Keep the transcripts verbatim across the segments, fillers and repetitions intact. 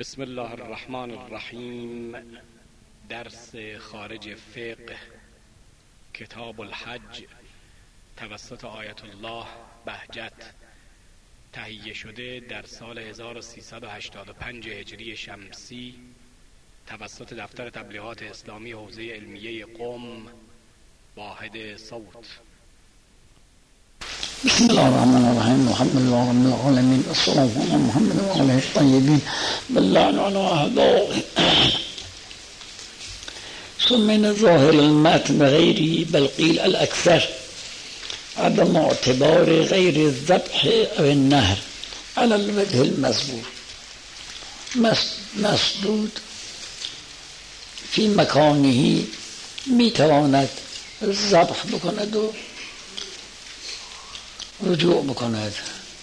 بسم الله الرحمن الرحیم. درس خارج فقه کتاب الحج توسط آیت الله بهجت، تهیه شده در سال هزار و سیصد و هشتاد و پنج هجری شمسی توسط دفتر تبلیغات اسلامی حوزه علمیه قم، واحد صوت. بسم الله الرحمن الرحیم. محمد رب العالمین الصلاة علی محمد و آله الطیبین باللعن علی اعدائهم. ثم من ظاهر المتن غیری بل قیل الاکثر عدم اعتبار غیر الذبح او النهر على الوجه المذکور. مسدود فی مکانه میتواند ذبح بکند و رجوع بکند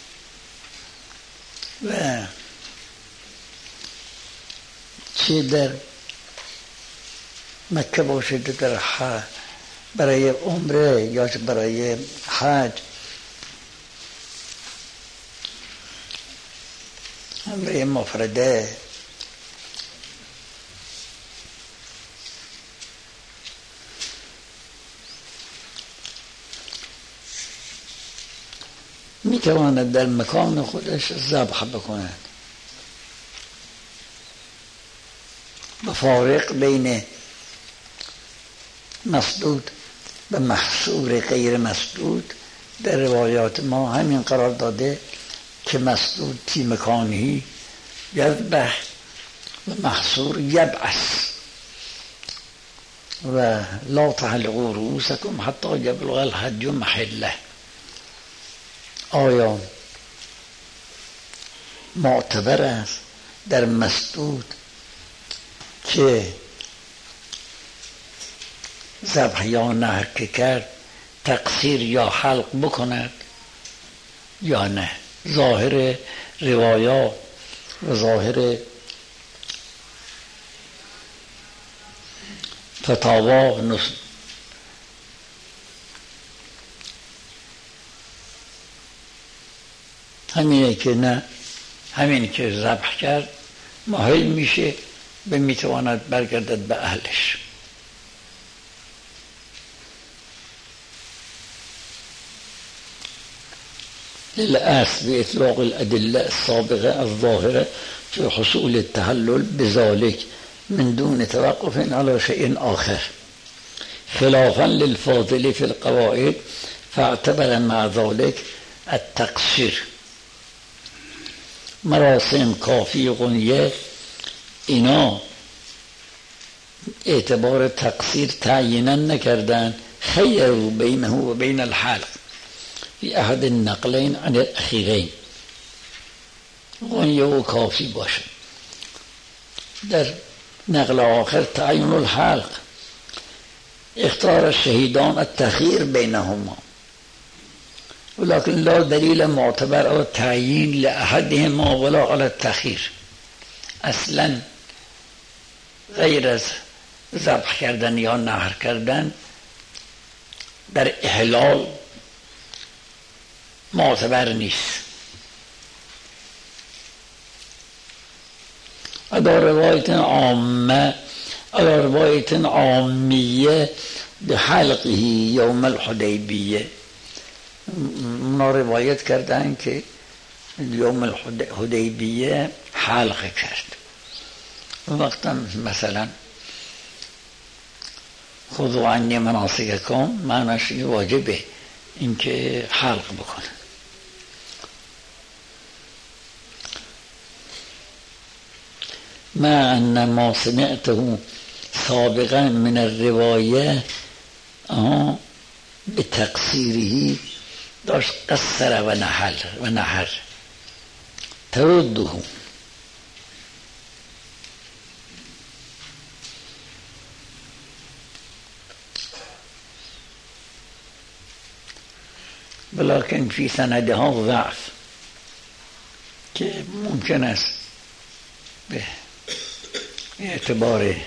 و چه در مکه باشد در حج برای عمره یا برای حج عمره مفرده می تواند در مکان خودش ذبح بکند. بفارق بین مسدود و محصور غیر مسدود در روایات ما همین قرار داده که مسدود فی مکانه یذبح و محصور یبعث و لا تحلقوا رؤوسکم حتی یبلغ الحج محله. آیا معتبر است در مسدود که ذبح یا نهر که کرد تقصیر یا حلق بکند یا نه؟ ظاهر روایات و ظاهر فتاوا نصب همینه که نه، همین که ذبح کرد ماهل میشه و میتواند برگردد به اهلش. للأسف بإطلاق الأدلة السابقة الظاهرة في حصول التحلل بذلك من دون توقف على شيء آخر، خلافا للفاضل في القواعد فاعتبر مع ذلك التقصير. مراسم کافی غنیه اینا اعتبار تقصیر تعیینا نکردن، خیروا بینه و بین الحلق فی احد النقلین عن الاخیرین. غنیه و کافی باشه. در نقل آخر تعیین الحلق اختار الشهیدان التخییر بینهما، ولكن لا دلیل معتبر او تعیین لأحدهما ولا على التخییر. اصلا غیر از ذبح کردن یا نهر کردن در احلال معتبر نیست. ادا روایت عامه ادا روایت عامیه بحلقه یوم الحدیبیه، اونا روایت کردن که یوم الحدیبیه حلق کرد. وقتا مثلا خذوا عنی مناسککم معناش واجبه اینکه حلق بکنه. ما ان ما سمعته سابقا من الروایه به تقصیره داشت قصر و نحر و نحر ترده، ولكن في سندها ضعف که ممکن است به اعتبار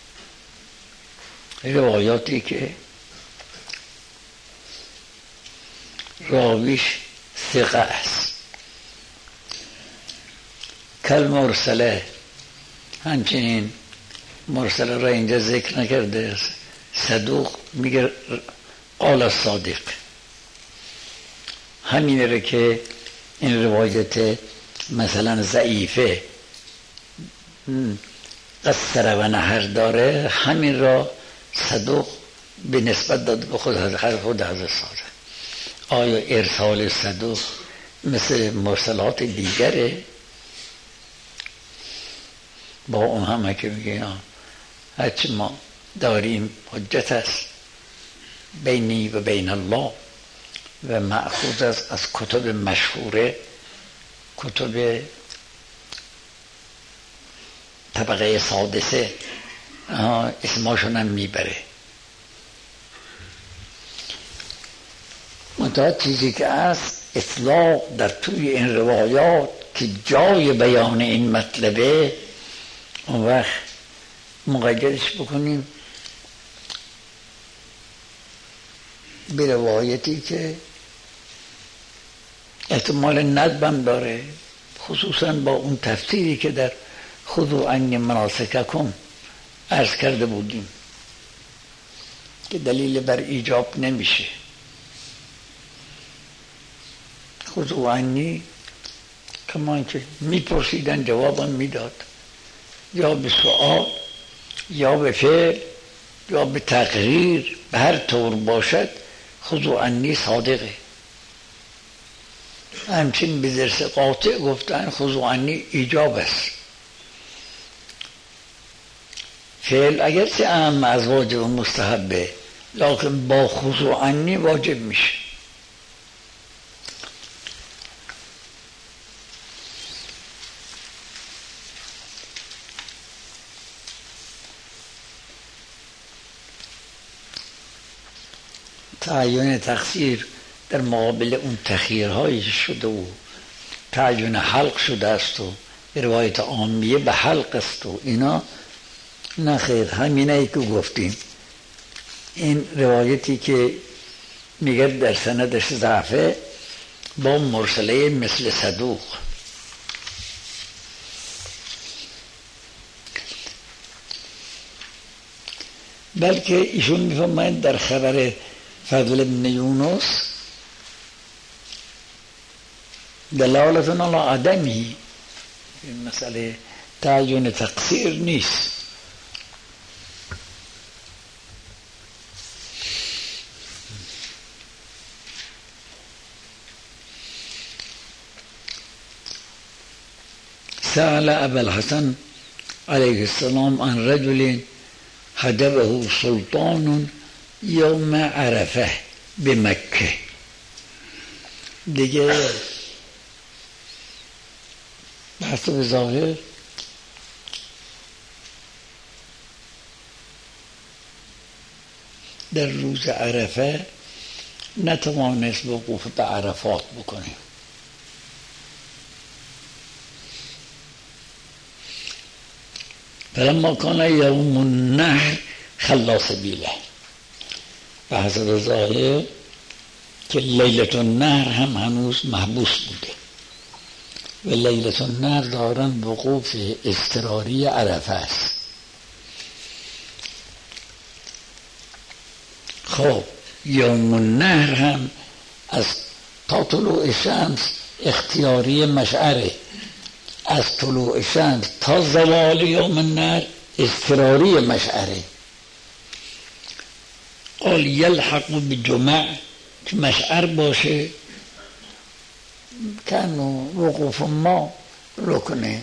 روایاتی که راویش ثقه است کل مرسله همچنین مرسل را اینجا ذکر نکرده. صدوق میگه قال صادق، همینه رو که این روایت مثلا ضعیفه قصر و نهر داره، همین را صدوق به نسبت داد به خود حضرت خود حضرت صادق. آیا ارسال صدوق مثل مرسلات دیگره؟ با اون همه که میگه هرچی ما داریم حجت است بینی و بین الله و مأخوذ است از کتب مشهوره، کتب طبقه سادسه، اسماشون هم میبره. منتها چیزی که است اطلاق در توی این روایات که جای بیان این مطلبه، اون وقت مقیدش بکنیم به روایتی که احتمال ندبم داره، خصوصا با اون تفسیری که در خذوا عنی مناسککم عرض کرده بودیم که دلیل بر ایجاب نمیشه. خذوا عنی کمان که میپرسیدن جوابم میداد، یا به سؤال یا به فعل یا به تقریر، به هر طور باشد خذوا عنی صادقه. همچنین به درس قاطع گفتن خذوا عنی ایجاب است. فعل اگرچه اهم از واجب و مستحبه، لکن با خذوا عنی واجب میشه. تعیین تقصیر در مقابل اون تخییرهایی شده و تعیین حلق شده است و روایت عامیه به حلق است و اینا نخیر. همینه ای که گفتیم این روایتی که میگه در سندش ضعفه با مرسله مثل صدوق، بلکه ایشون میفرمایند در خبر فضل بن یونس دلالتون علی عدمی، این مسئله تعیین تقصیر نیست. سأل ابا الحسن علیه السلام عن رجل حجبه سلطان یوم عرفه به مکه. دیگه بحث به ظاهر در روز عرفه نتوانست وقوف به عرفات بکنه. فلما کان یوم النحر خلا سبیله، به حسب ظاهر که لیلة النحر هم هنوز محبوس بوده و لیلة النحر دارن وقوف اضطراری عرفه است. خب یوم النحر هم از تا طلوع شمس اختیاری مشعره، از طلوع شمس تا زوال یوم النحر اضطراری مشعره. قال یلحق بجمع که مشعر باشه کنو وقوف ما رکنه.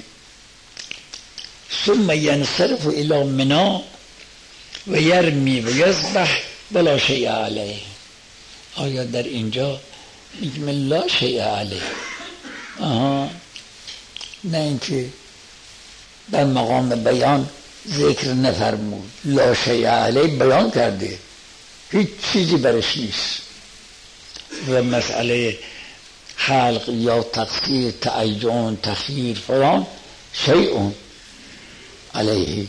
ثم ینصرف الى منی و یرمی و یذبح بلا شیء علیه. آیا در اینجا میگم لا شیء علیه؟ آها، نه اینکه در مقام بیان ذکر نفرمود، لا شیء علیه بیان کرده، هیچ چیزی برش نیست. و مسئله حلق یا تقصیر، تعین، تخییر فلان شیء علیه.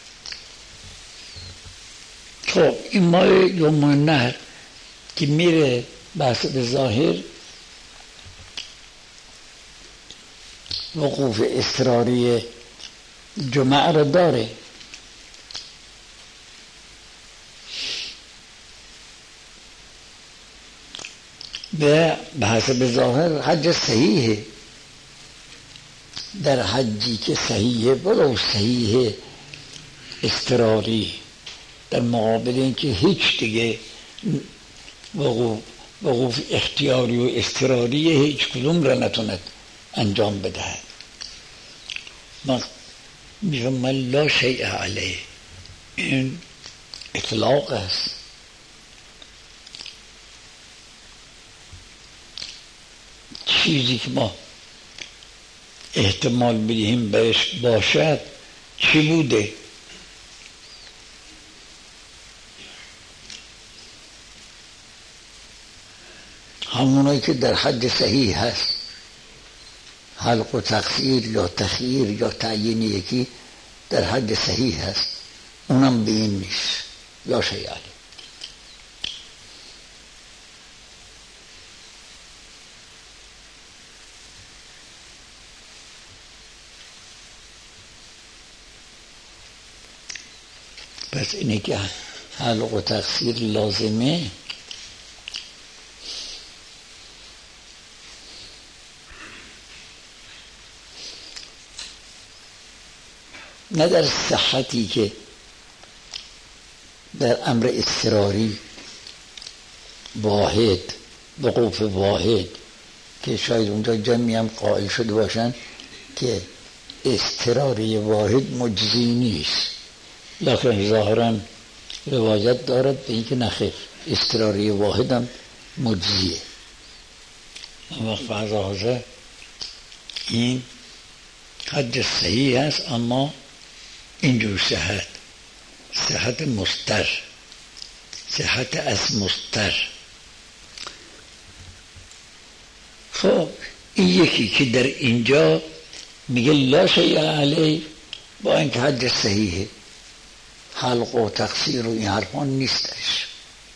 خب این مال یوم النحر که میره بحث به ظاهر وقوف اضطراری جمعه رو داره. به حسب ظاهر حج صحیحه. در حجی که صحیحه ولو صحیحه اضطراری، در مقابل اینکه هیچ دیگه وقوف وقوف اختیاری و اضطراری هیچ کدوم را نتوند انجام بدهد. میگم لا شیء علیه، این اطلاق است. چیزی که ما احتمال بدهیم برش باشد چی بوده؟ همونایی که در حج صحیح هست، حلق و تقصیر یا تخییر یا تعیین یکی در حج صحیح هست، اونم به این نیست. یا شیء علیه. پس اینه که حلق و تقصیر لازمه. نه در صحتی که در امر اضطراری واحد، وقوف واحد، که شاید اونجا جمعی هم قائل شده باشن که اضطراری واحد مجزی نیست، لکن ظاهرا روایت دارد به اینکه نخیر اضطراری واحد هم مجزیه. وقت فضا این حج صحیح است، اما اینجور صحت صحت مستر، صحت از مستر. خب این یکی که در اینجا میگه لا شیء علیه، با اینکه حج صحیحه، حلق و تقصیر و این حرفان نیستش.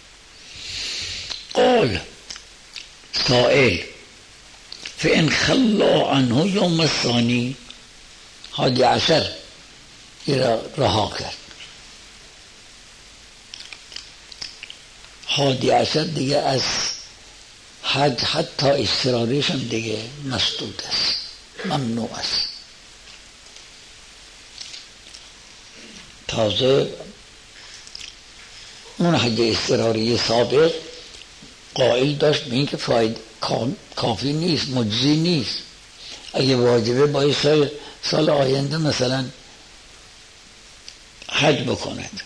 قال سائل فإن خلا عنه یوم الثانی، حادی عشر را رها کرد. حادی عشر دیگه از حج حتی اضطراریش هم دیگه مسدود است، ممنوع است. تازه اون حج اضطراری سابق قائل داشت به این که فاید کافی نیست، مجزی نیست، اگه واجبه باید سال آینده مثلا حج بکند.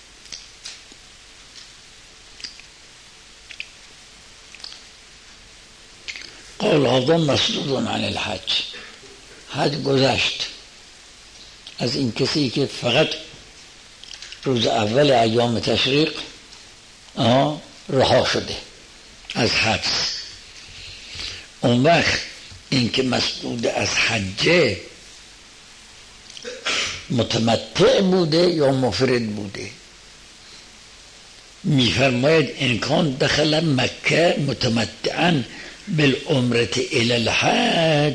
قال هذا مسدود عن الحج، حج گذشت از این کسی که فقط روز اول ایام تشریق رها شده از حبس. اون وقت این که مسدود از حجه متمتع بوده یا مفرد بوده. میفرماید ان کان دخل مکه متمتعا بالعمرة الى الحج،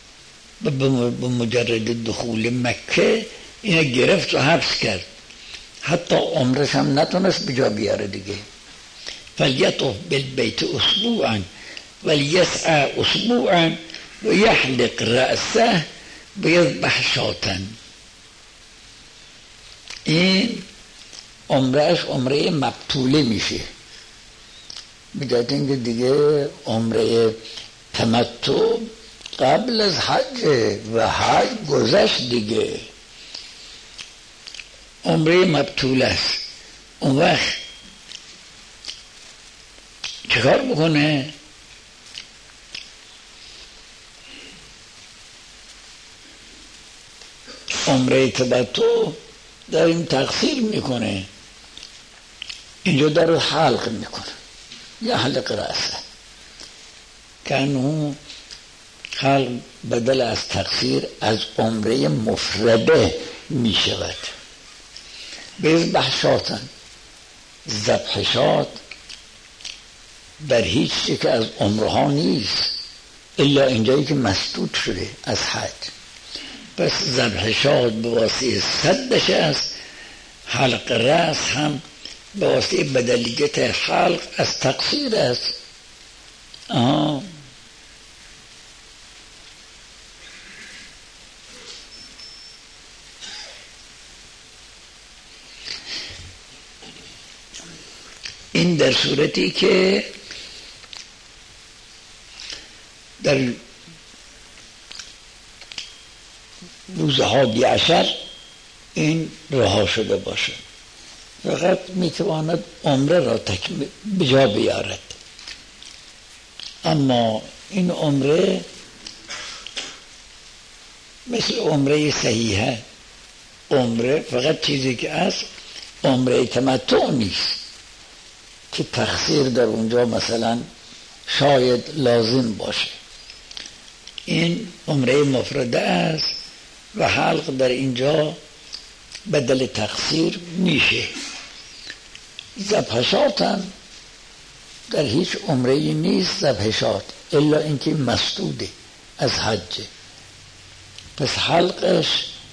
بمجرد دخول مکه اینه گرفت و حبس کرد، حتی عمرش هم نتونست بجا بیاره دیگه. فلیطف بالبیت اسبوعا ولیسعى اسبوعا و یحلق رأسه و یذبح شاة. این عمرهش عمره مبطوله میشه، بجات اینکه دیگه عمره تمتع قبل از حج و حج گذشت دیگه، عمره مبطوله است. اون وقت چه کار بکنه؟ عمره تمتع داریم تقصیر میکنه، اینجا داره حلق میکنه، یا حلق رأسه، کنون حلق بدل از تقصیر از عمره مفرده میشود. بیذبح شاتن، ذبح شات بر هیچ چی که از عمره ها نیست الا اینجایی که مسدود شده از حج. پس ذبح شاد به واسطه صدش است، حلق رأس هم به واسطه بدلیت حلق از تقصیر است. آه. این در صورتی که در روز حادی عشر این رها شده باشه، فقط میتواند عمره را تکمیل بجا بیارد. اما این عمره مثل عمره صحیحه، عمره فقط چیزی که است عمره تمتع نیست که تقصیر در اونجا مثلا شاید لازم باشه. این عمره مفرده است و حلق در اینجا بدل تقصیر میشه. ذبحشات هم در هیچ عمره نیست ذبحشات، الا اینکه مسدوده از حجه، پس حلقش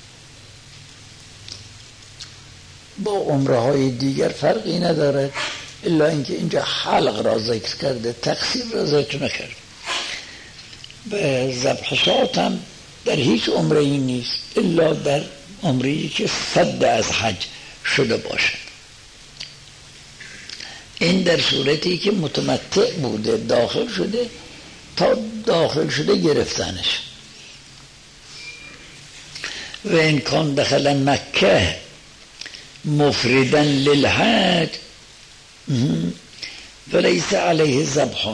با عمره های دیگر فرقی ندارد، الا اینکه اینجا حلق را ذکر کرده، تقصیر را ذکر نکرده. و ذبحشات هم در هیچ عمره نیست الا در عمره‌ای که صد از حج شده باشد. این در صورتی که متمتع بوده، داخل شده، تا داخل شده گرفتنش. و این کان دخل مکه مفردن للحج ولیس علیه ذبح،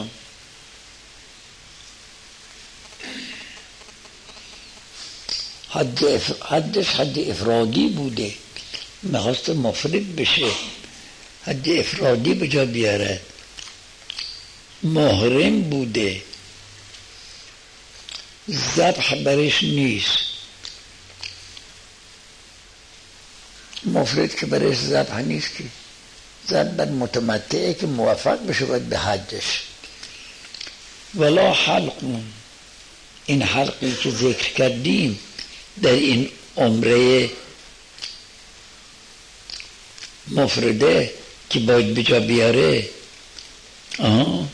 حد حدش حد افرادی بوده، میخواست مفرد بشه، حد افرادی به جا بیاره، محرم بوده، ذبح برش نیست. مفرد که برش ذبح نیست که ذبح بر متمتعه که موفق بشه باید به حجش. ولا حلقون، این حلقی که ذکر کردیم در این عمره مفرده که باید بجا بیاره، آه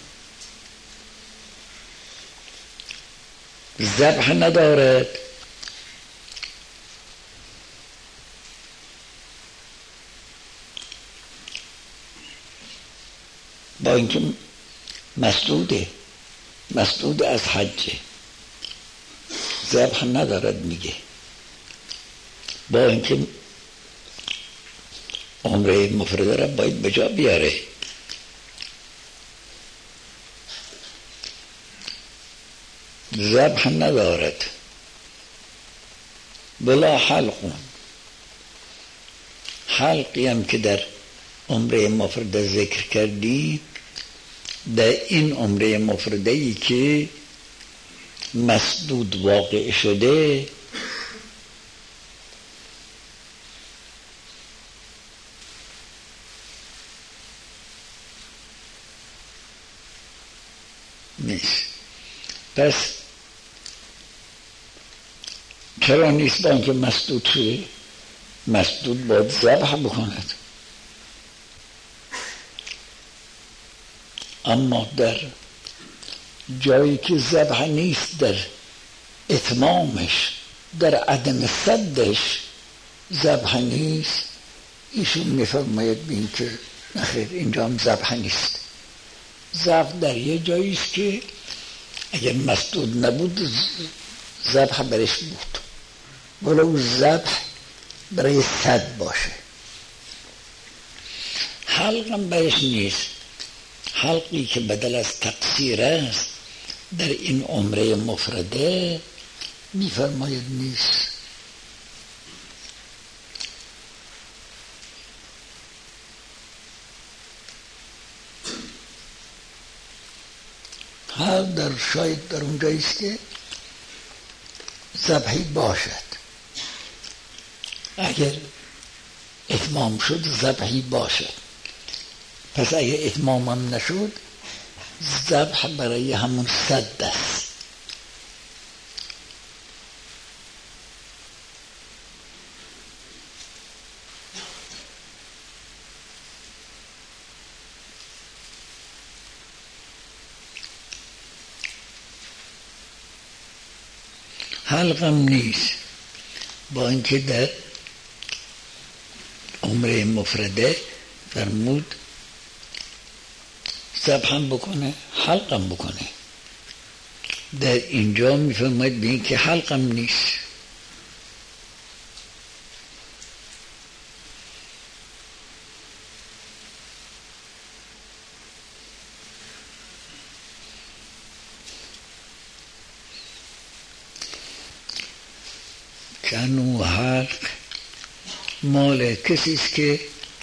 ذبح ندارد. با اینکه مسدوده، مسدود از حجه، ذبح ندارد میگه، با اینکه عمره مفرده را باید بجا بیاره. ذبح ندارد. بلا حلقون، حلقی هم که در عمره مفرده ذکر کردی، در این عمره مفرده ای که مسدود واقع شده نیست. پس چرا نیست؟ با اینکه مسدود شده، مسدود باید ذبح بکند. اما در جایی که ذبح نیست، در اتمامش، در عدم صدش ذبح نیست، ایشون میفرماید بین که نخیر اینجا هم ذبح نیست. ذبح در یه جایی است که اگر مسدود نبود ذبح برش بود، ولو ذبح برای صد باشه. حلق هم برش نیست. حلقی که بدل از تقصیر است در این عمره مفرده میفرماید نیست. حال در شاید در اونجایی است که ذبحی باشد، اگر اتمام شد ذبحی باشد. پس اگر اتمام هم نشد ذبح برای همون صد است. حلقم نیست، با اینکه در عمره مفرده فرمود ذبحم بکنه حلقم بکنه. در اینجا میفرماید به این که حلقم نیست. کنو حلق مال کسی است که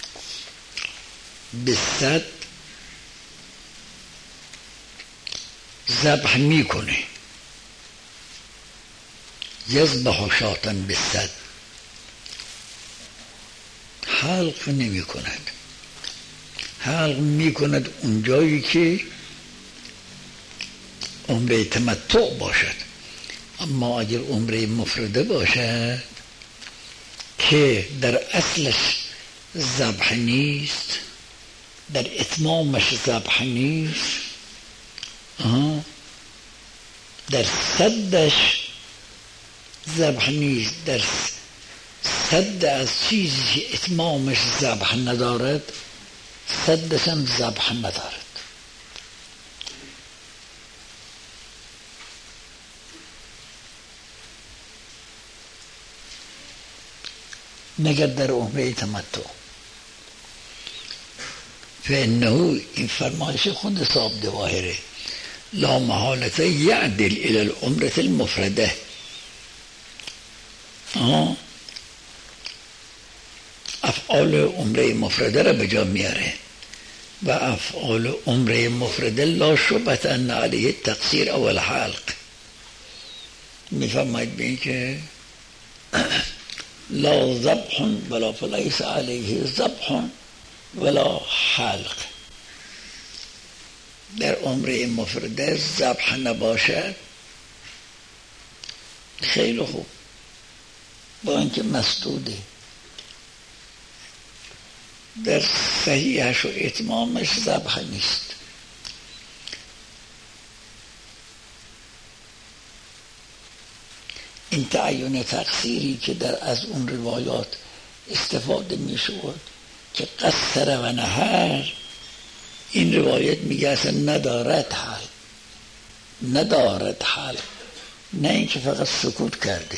به صد ذبح میکنه، یذبح شاتن به صد، حلق نمی کند. حلق می کند اونجایی که عمره تمتع باشد. اما اگر عمره مفرده باشد که در اصلش ذبح نیست، در اتمامش ذبح نیست، در صدش ذبح نیست، در صد از چیزی که اتمامش ذبح ندارد صدش هم ذبح ندارد. مگر در عمره تمتع. فانه این فرمایش خود صاحب جواهره لا محالة یعدل الى العمره المفرده. آه. افعال عمره مفرده را به جا میاره و افعال عمره مفرده لا شبهة ان علیه تقصیر اول حلق. میفرماید به این که لا ذبح ولا فلیس علیه ذبح ولا حلق. در عمره مفرده ذبح نباشد خیلی خوب، با اینکه مسدوده، در صحیحش و اتمامش ذبح نیست. این تعیین تقصیری که در از اون روایات استفاده می شود که قصر و نهر، این روایت میگه اصلا ندارد حل، ندارد حل، نه اینکه فقط سکوت کرده،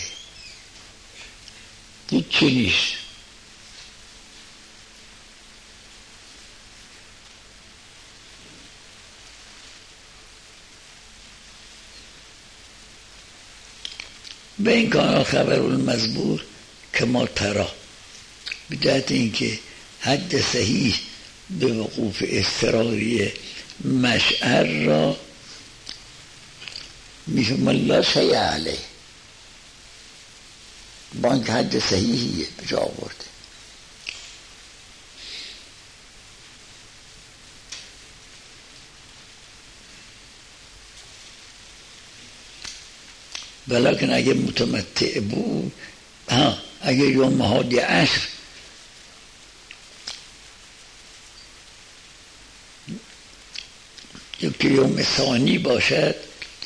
هیچی نیست. به این کان خبر المزبور که ما ترا، به جهت اینکه حد صحیح به وقوف اضطراری مشعر را میفهم لا شیء علیه، با اینکه حد صحیحیه به جا آورده. ولیکن اگه متمتع بود، ها اگه یوم هادی عشر که یوم ثانی باشد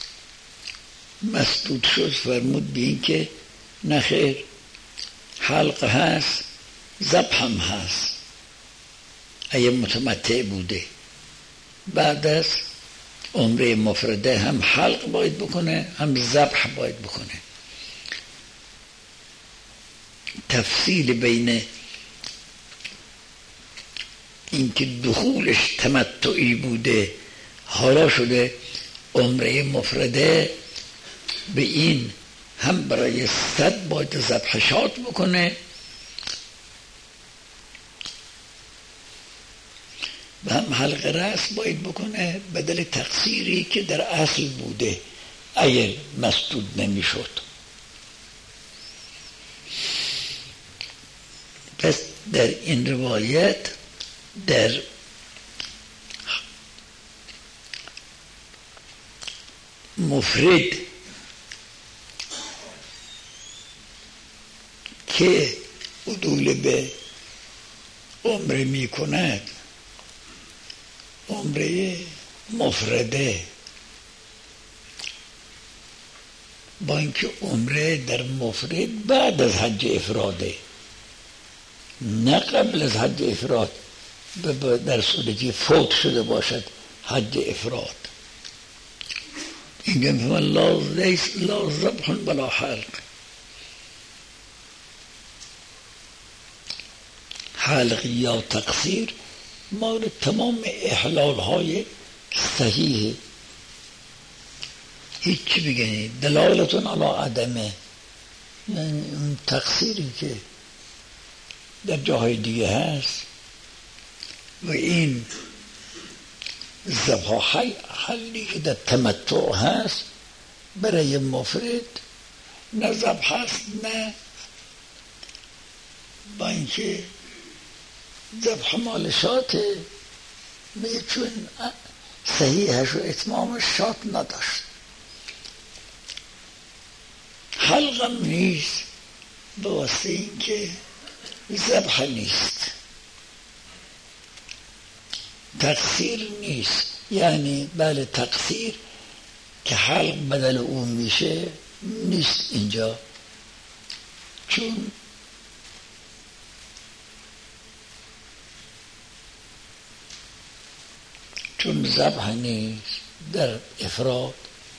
مسدود شد، فرمود به این که نخیر، حلق هست، ذبح هم هست. اگه متمتع بوده بعد از عمره مفرده هم حلق باید بکنه هم ذبح باید بکنه. تفصیل بین اینکه دخولش تمتعی بوده حالا شده عمره مفرده، به این هم برای صد باید ذبح شات بکنه و هم حلق رأس باید بکنه بدل تقصیری که در اصل بوده اگر مسدود نمی شد. پس در این روایت در مفرد که عدول به عمره می کند، عمره مفرده با اینکه عمره در مفرد بعد از حج افراده، نه قبل از حج افراد، در صورتی فوت شده باشد حج افراد. اینجا میفهمن لا لیس لا ذبح ولا حلق. حلق یا تقصیر مال تمام احلال های صحیح، هیچی بگنی دلالتون علی عدمه، یعنی اون تقصیری که در جاهای دیگه هست و این ذبح حلی که در تمتع هست برای مفرد نه ذبح هست، نه با اینکه ذبح مال شاته، میگه چون صحیحش و اتمامش شات نداشت. حلقم نیست به واسه اینکه ذبح نیست. تقصیر نیست، یعنی بله تقصیر که حلق بدل اون میشه نیست اینجا، چون چون ذبح نیست در افراد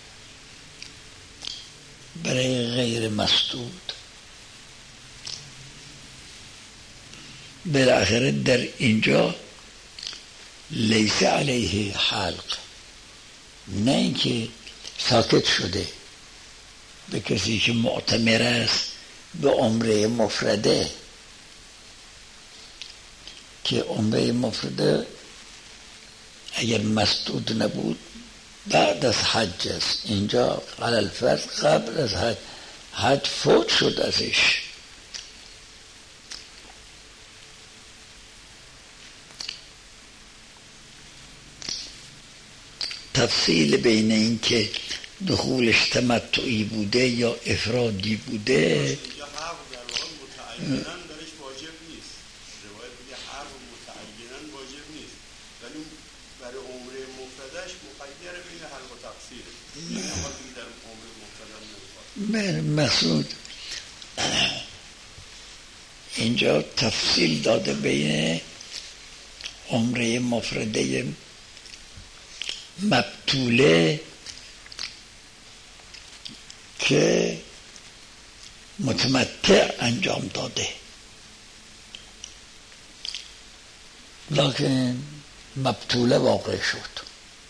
برای غیر مسدود. بالاخره در اینجا لیس علیه حلق، نه اینکه ساکت شده به کسی که معتمر است به عمره مفرده، که عمره مفرده اگر مسدود نبود بعد از حج است. اینجا علی الفرض قبل از حج، حج فوت شد ازش. تفصیل بین این که دخولش تمتعی بوده یا افرادی بوده مسعود اینجا تفصیل داده بین عمره مفرده مبتوله که متمتع انجام داده، لکن مبتوله واقع شد.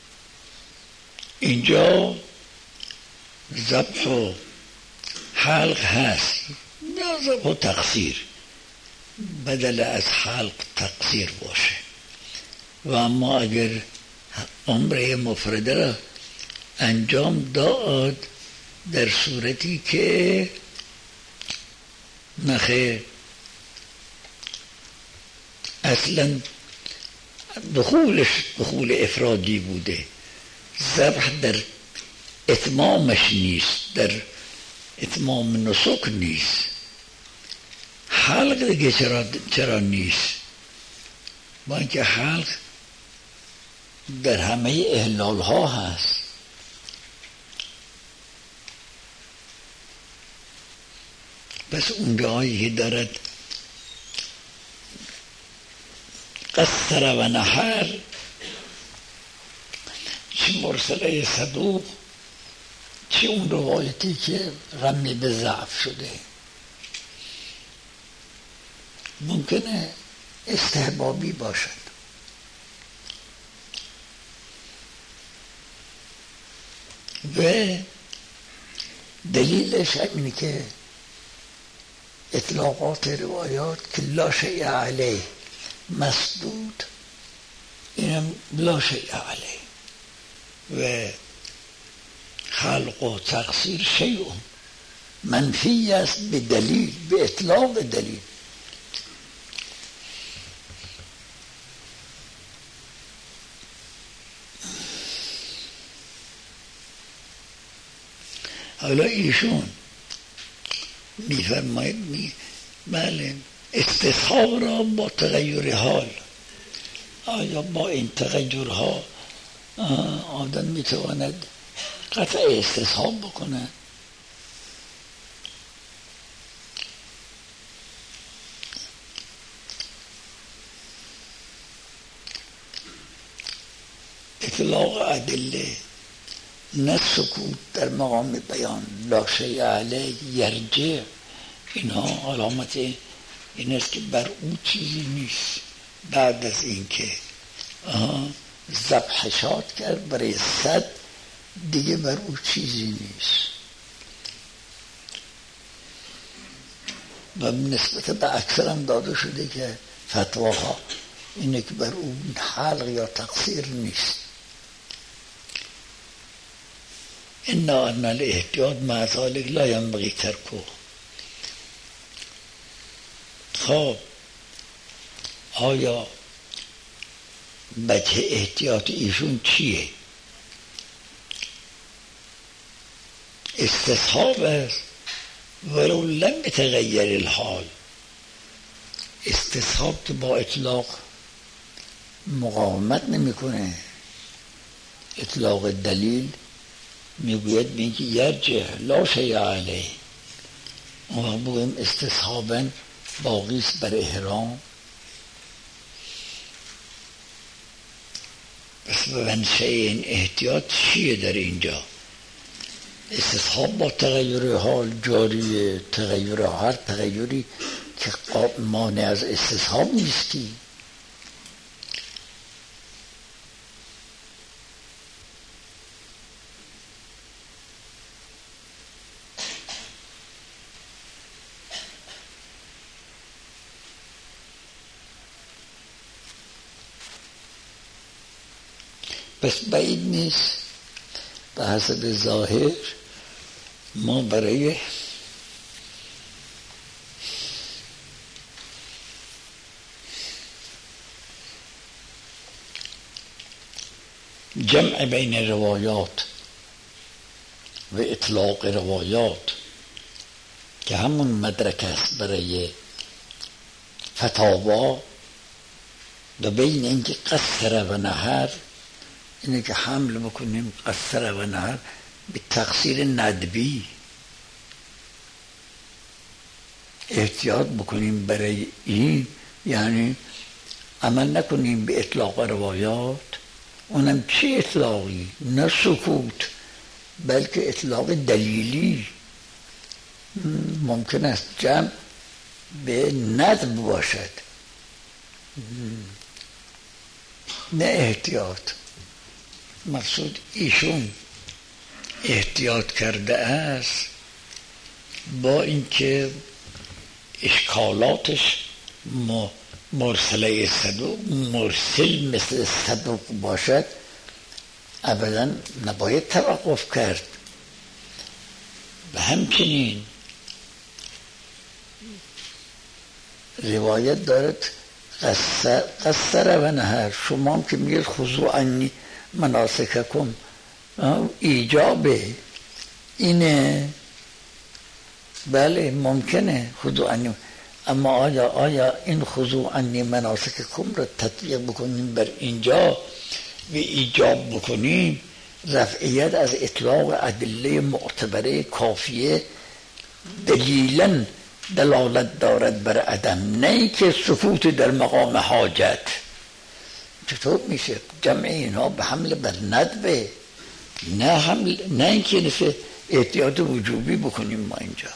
اینجا ذبح و حلق هست، یا ذبح و تقصیر بدل از حلق تقصیر باشه. و اما اگر عمره مفرده را انجام داد در صورتی که نخیر اصلا دخولش دخول افرادی بوده، ذبح در اتمامش نیست، در اتمام نسک نیست، حلق دیگه چرا, چرا نیست؟ با اینکه حلق در همه احلال ها هست. بس اون جایی که دارد قصر و نحر، چه مرسله صدوق، چه اون روایتی که رمی به ضعف شده، ممکنه استحبابی باشد. و دلیلش اینه که اطلاقات روایات که لا شیء علیه مسدود، اینم لا شیء علیه، و خلق و تقصیر شیء منفی است به دلیل، به اطلاق دلیل. حالا ایشون میفرماید می بله استصحاب را با تغییر حال، آیا با این تغییرها آدم میتواند قطع استصحاب بکنه؟ اطلاق ادله، نه سکوت در مقام بیان، لا شیء علیه یرجع، اینها علامت این است که بر او چیزی نیست بعد از اینکه ذبحشات کرد برای صد، دیگه بر او چیزی نیست. و نسبت به اکثر هم داده شده که فتواها اینه که بر او حلق یا تقصیر نیست. انا ان الاحتیاط مع ذلک لا ینبغی ترکه. خب آیا وجه احتیاط ایشون چیه؟ استصحاب است ولو لم يتغیر الحال. استصحاب که با اطلاق مقاومت نمیکنه. اطلاق دلیل میگوید به اینکه یرجع لا شیء علیه، اون وقت بگویم استصحابا باقی است بر احرام. پس منشأ این احتیاط چیه در اینجا؟ استصحاب با تغییر حال جاریه، تغییر هر تغییری که مانع از استصحاب نیستی. پس بعید نیست به حسب ظاهر ما برای جمع بین روایات و اطلاق روایات که همون مدرک است برای فتاوا، و بین اینکه قصر و نهر، اینه که حمل بکنیم قصر و نهر به تقصیر ندبی، احتیاط بکنیم برای این، یعنی عمل نکنیم به اطلاق روایات. اونم چه اطلاقی؟ نه سکوت، بلکه اطلاق دلیلی. ممکن است جمع به ندب باشد، نه احتیاط. مقصود ایشون احتیاط کرده است با اینکه اشکالاتش مرسله صدوق مرسل مثل صدوق باشد، ابدا نباید توقف کرد. و همچنین روایت دارد قصر, قصر و نهر. شما هم که میگید خضوع عنی مناسککم، ایجابه اینه، بله ممکنه خضوع عنی، اما آیا آیا این خضوع عنی مناسککم رو تطبیق بکنیم بر اینجا و ایجاب بکنیم؟ رفعیت از اطلاق ادله معتبره کافیه دلیلا دلالت دارد بر عدم، نه که سکوت در مقام حاجت. چطور میشه جمع اینها به حمل بر ندبه؟ نه حمل، نه اینکه نفع احتیاط وجوبی بکنیم ما اینجا.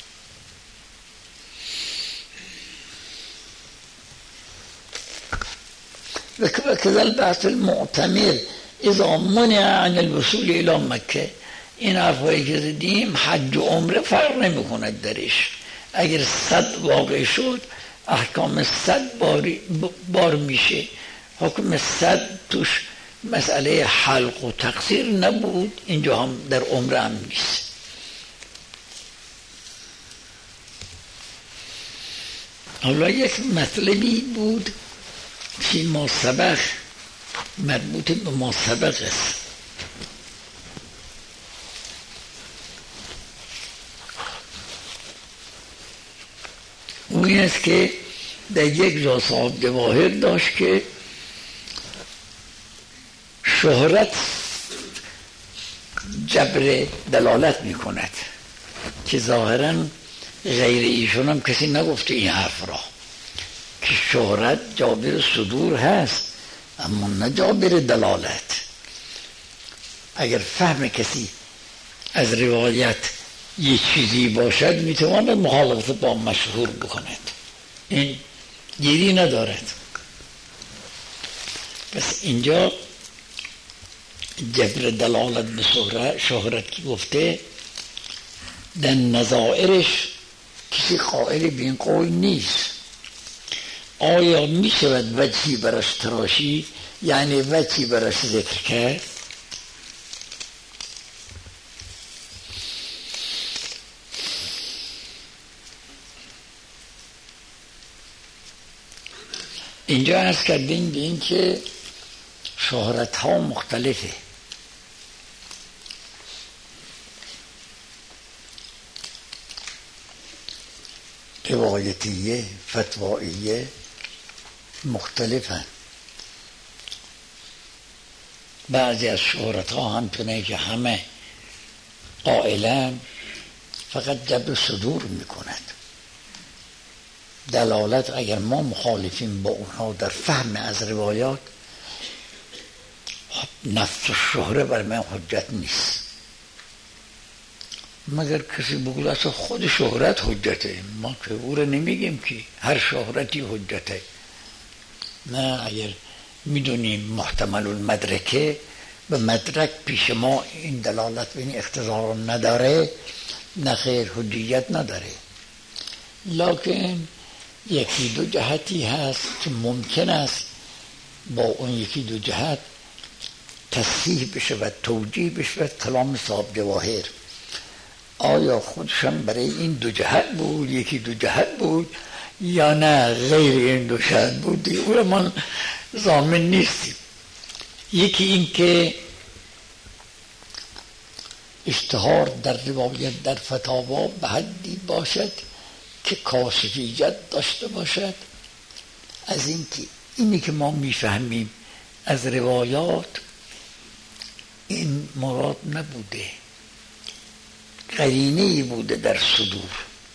و کذل بحث المعتمر اذا منع عن الوصول الى مکه. این حرفایی که زدیم حج و عمره فرق نمی کند درش. اگر صد واقع شد احکام صد باری بار میشه. حکم صد توش مسئله حلق و تقصیر نبود، اینجا هم در عمره هم نیست. حالا یک مطلبی بود که ما سبق مربوط به ما سبق است. اون این است که در یک جا صاحب جواهر داشت که شهرت جبر دلالت می کند، که ظاهرا غیر ایشون هم کسی نگفته این حرف را، که شهرت جابر صدور هست اما نه جابر دلالت. اگر فهم کسی از روایت یک چیزی باشد میتواند مخالفت با مشهور بکند، این گیری ندارد. پس اینجا جبر دلالت به شهرت که گفته در نظائرش کسی قائل به این قول نیست. آیا می شود وجهی برش تراشی، یعنی وجهی برش ذکر کرد؟ اینجا عرض کردیم به این که شهرت ها مختلفه. روایتیه، فتواییه مختلفن. بعضی از شهرت ها همچنه که همه قائلن فقط جبر صدور میکند. دلالت اگر ما مخالفیم با اونها در فهم از روایات، نفس و شهره بر من حجت نیست، مگر کسی بگوید اصلا خود شهرت حجته. ما که او را نمیگیم که هر شهرتی حجته. نه، اگر میدونیم محتمل المدرکه به مدرک پیش ما این دلالت و این اقتضا نداره، نه خیر، حجیت نداره. لکن یکی دو جهتی هست که ممکن است با اون یکی دو جهت تصحیح بشه و توجیه بشه کلام صاحب جواهر. آیا خودشم برای این دو جهت بود، یکی دو جهت بود، یا نه غیر این دو جهت بود؟ او را من ضامن نیستیم. یکی این که اشتهار در روایت در فتاوا به حدی باشد که کاشفیت داشته باشد از این که اینی که ما میفهمیم از روایات این مراد نبوده، قرینه‌ای بوده در صدور،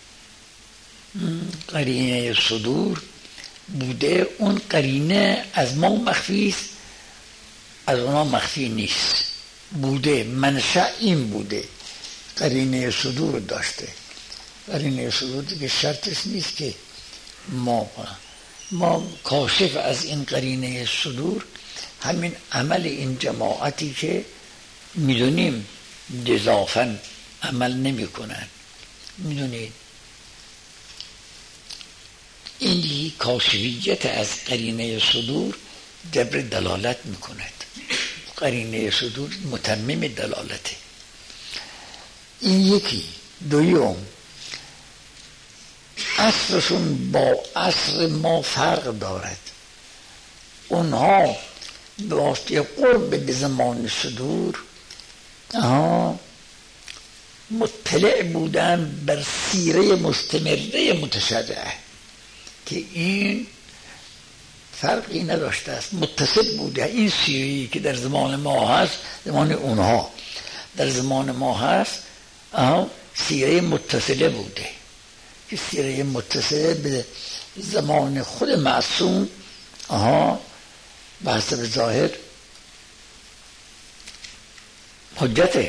قرینه صدور بوده. اون قرینه از ما مخفی است، از اونا مخفی نیست، بوده، منشأ این بوده، قرینه صدور داشته. قرینه صدور دیگه شرطش نیست که ما ما کاشف از این قرینه صدور همین عمل این جماعتی که میدونیم جزافاً عمل نمی کنن. میدونید این کاشفیت از قرینه صدور جبر دلالت میکند. قرینه صدور متمم دلالته. این یکی. دویم، عصرشون با عصر ما فرق دارد. اونها به واسطه قرب به زمان صدور آها مطلع بودن بر سیره مستمره متشرعه که این فرقی نداشته است، متصل بوده. این سیره‌ای که در زمان ما هست، زمان اونها در زمان ما هست، آها سیره متصله بوده که سیره متصله به زمان خود معصوم آها به حسب ظاهر حجته.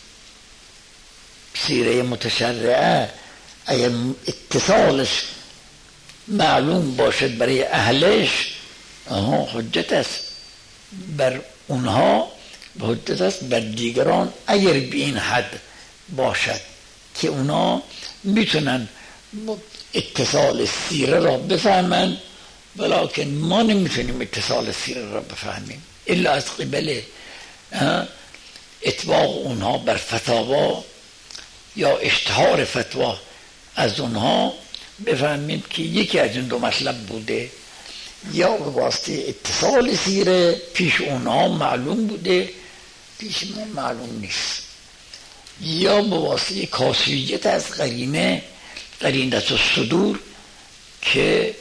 سیره متشرعه اگر اتصالش معلوم باشد برای اهلش آها حجت است بر اونها، حجت است بر دیگران اگر به این حد باشد که اونا میتونن اتصال سیره را بفهمن، ولیکن ما نمیتونیم اتصال سیره را بفهمیم الا از قبل اطباق اونها بر فتاوا یا اشتهار فتوا از اونها بفهمیم که یکی از این دو مطلب بوده، یا به واسطه اتصال سیره پیش اونها معلوم بوده پیش ما معلوم نیست، یا به واسطه کاشفیت از قرینه قرینت الصدور که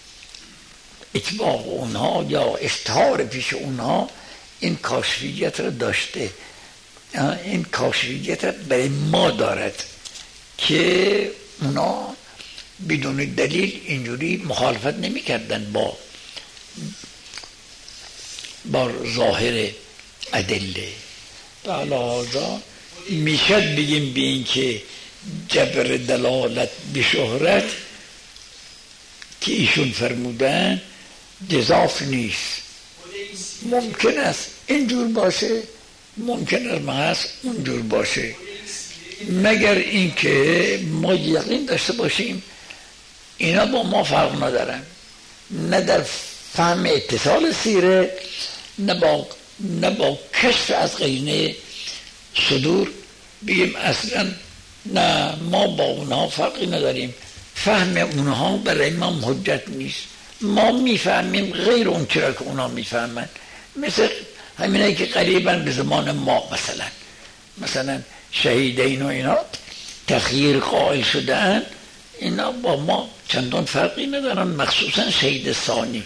اطباق اونها یا اشتهار پیش اونها این کاشفیت را داشته. این کاشفیت را برای ما دارد که اونا بدون دلیل اینجوری مخالفت نمی کردن با با ظاهر ادله. لحاظا میشد بگیم به این که جبر دلالت به شهرت که ایشون فرمودن جزاف نیست. ممکن است اینجور باشه، ممکن است محض اونجور باشه، مگر اینکه ما یقین داشته باشیم اینا با ما فرق ندارن، نه در فهم اتصال سیره، نه با نه با کشف از قرینه صدور بگیم اصلا نه ما با اونها فرقی نداریم، فهم اونها برای ما حجت نیست، ما میفهمیم غیر اون چرا که اونها میفهمن. مثل همینایی که قریبا به زمان ما مثلا مثلا شهیدین و اینا تخییر قائل شدن، اینا با ما چندان فرقی ندارن، مخصوصا شهید ثانی.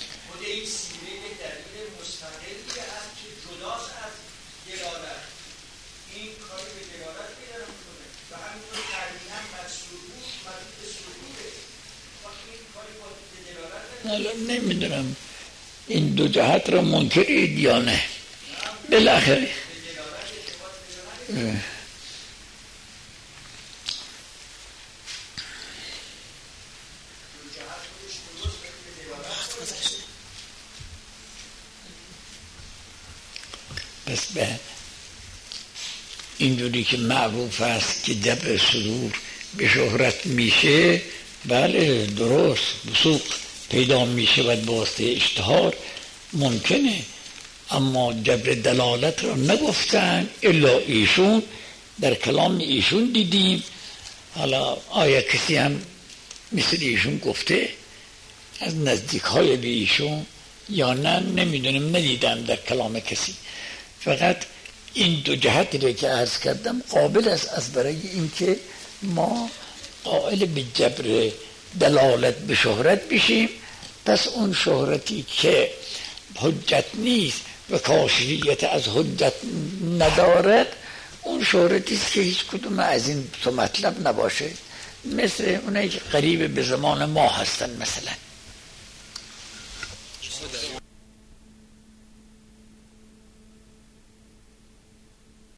نمیدونم این دو جهت را منکرید یا نه. بالاخره پس به اینجوری که معروف است که جبر صدور به شهرت میشه، بله درست وثوق پیدا میشه و به واسطه اشتهار ممکنه، اما جبر دلالت را نگفتن الا ایشون. در کلام ایشون دیدیم، حالا آیا کسی هم مثل ایشون گفته از نزدیک های به ایشون یا نه نمیدونم، ندیدم در کلام کسی. فقط این دو جهتی رو که عرض کردم قابل است از برای اینکه ما قائل به جبر دلالت به شهرت بشیم. پس اون شهرتی که حجت نیست و کاشفیت از حجت ندارد، اون شهرتی است که هیچ کدوم از این تو مطلب نباشه، مثل اونایی که قریب به زمان ما هستن مثلا.